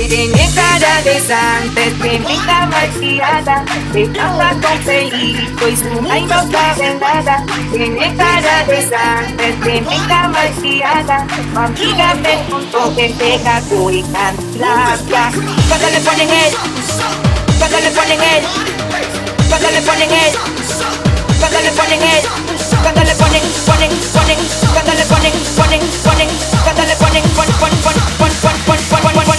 Tiene cara de santa, es tremenda malcriada, se casa con Felipe y su madre no sabe nada. Tiene cara de santa, es tremenda malcriada, mi amiga me contó que te cagó y canta. Cuando le ponen él, cuando le ponen él, cuando le ponen él, cuando le ponen él, cuando le ponen, cuando le ponen, cuando le ponen,